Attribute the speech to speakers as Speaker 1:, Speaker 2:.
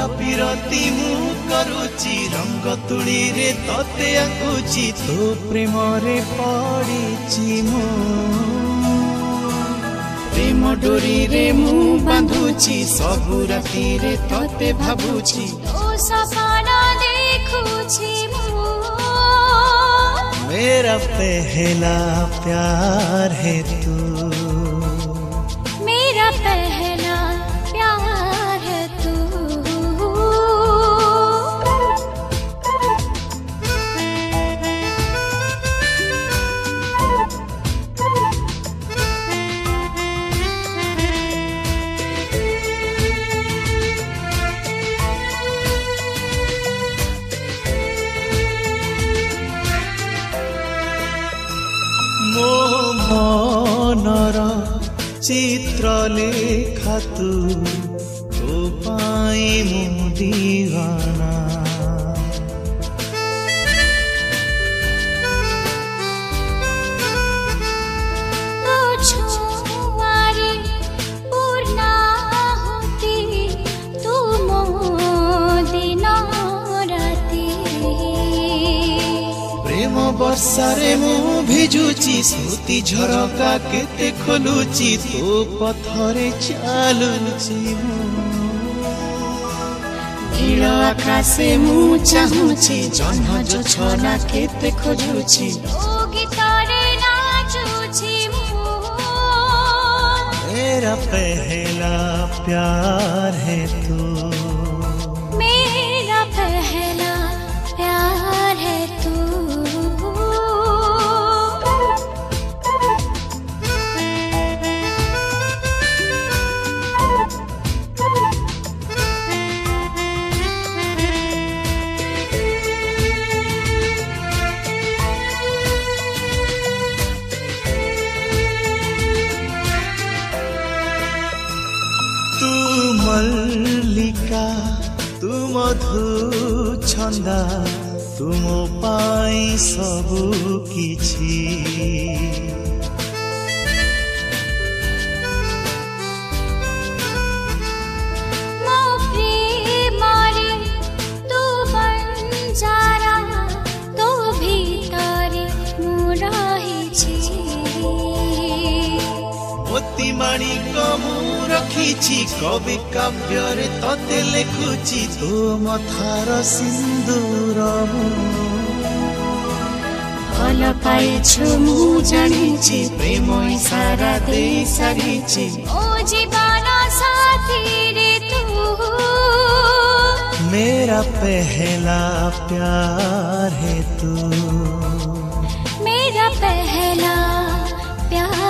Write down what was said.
Speaker 1: तोरा विरती मु करुची रंग तुली रे तते आकुची तो प्रेम रे पड़ीची मु प्रेम डोरी रे मु बांधुची सबु राती रे तते भाबुची
Speaker 2: तो सपना देखुची मु
Speaker 1: मेरा पहला प्यार है तू
Speaker 2: मेरा पहला प्यार है तू
Speaker 1: मो मनर चित्र लेखा तू पाई मु दीवाना
Speaker 2: तो छुआरे पूर्णा होती तू मो दिन राती
Speaker 1: प्रेम वर्षारे मु भिजुची स्मृति झरका केते खोलुची तो पथरे चालुची नील आकाशे मु चाहुची जह्न जो छना केते खोजुची
Speaker 2: तो गीतरे नाचुची मु
Speaker 1: मेरा पहला प्यार है तू
Speaker 2: मेरा पहला प्यार है तू
Speaker 1: तू मल्लिका तू मधु छंदा तुम पाई सबु किछि
Speaker 2: मो प्रेमरे तू बंजारा तो भीतरे मु रहिछि
Speaker 1: मोती माणिक मु रखिछि कवि काव्य रे तते लेखुछि तो मथार सिंदूर मु भल पाइछु मु जानिछि प्रेम इशारा दे सारिछि
Speaker 2: ओ जीवन साथी रे तू
Speaker 1: मेरा पहला प्यार है तू
Speaker 2: मेरा पहला प्यार